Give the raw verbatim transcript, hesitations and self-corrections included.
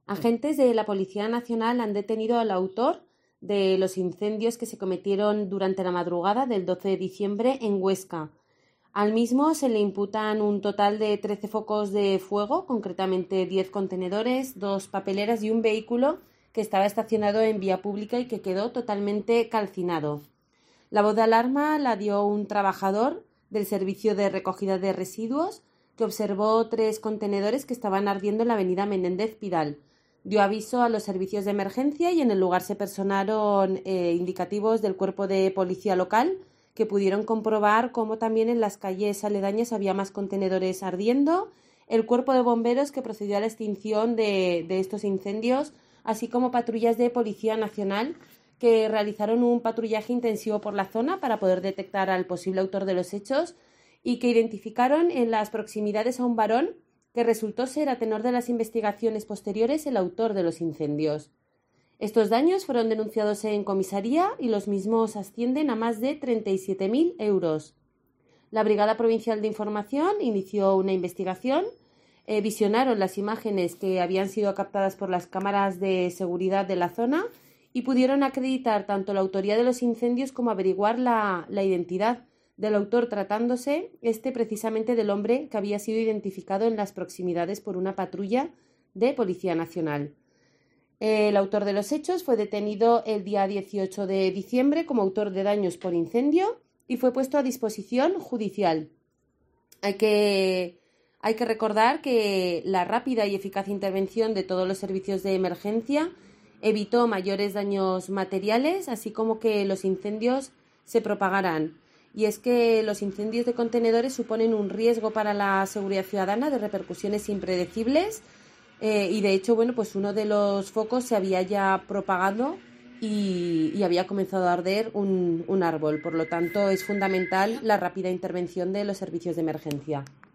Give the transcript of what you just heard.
Agentes de la Policía Nacional han detenido al autor de los incendios que se cometieron durante la madrugada del doce de diciembre en Huesca. Al mismo se le imputan un total de trece focos de fuego, concretamente diez contenedores, dos papeleras y un vehículo que estaba estacionado en vía pública y que quedó totalmente calcinado. La voz de alarma la dio un trabajador del servicio de recogida de residuos que observó tres contenedores que estaban ardiendo en la avenida Menéndez Pidal. Dio aviso a los servicios de emergencia y en el lugar se personaron eh, indicativos del cuerpo de policía local que pudieron comprobar cómo también en las calles aledañas había más contenedores ardiendo, el cuerpo de bomberos que procedió a la extinción de, de estos incendios, así como patrullas de Policía Nacional que realizaron un patrullaje intensivo por la zona para poder detectar al posible autor de los hechos y que identificaron en las proximidades a un varón que resultó ser, a tenor de las investigaciones posteriores, el autor de los incendios. Estos daños fueron denunciados en comisaría y los mismos ascienden a más de treinta y siete mil euros. La Brigada Provincial de Información inició una investigación, eh, visionaron las imágenes que habían sido captadas por las cámaras de seguridad de la zona y pudieron acreditar tanto la autoría de los incendios como averiguar la, la identidad del autor, tratándose este precisamente del hombre que había sido identificado en las proximidades por una patrulla de Policía Nacional. El autor de los hechos fue detenido el día dieciocho de diciembre como autor de daños por incendio y fue puesto a disposición judicial. Hay que, hay que recordar que la rápida y eficaz intervención de todos los servicios de emergencia evitó mayores daños materiales, así como que los incendios se propagaran. Y es que los incendios de contenedores suponen un riesgo para la seguridad ciudadana de repercusiones impredecibles eh, y de hecho, bueno, pues uno de los focos se había ya propagado y, y había comenzado a arder un, un árbol. Por lo tanto, es fundamental la rápida intervención de los servicios de emergencia.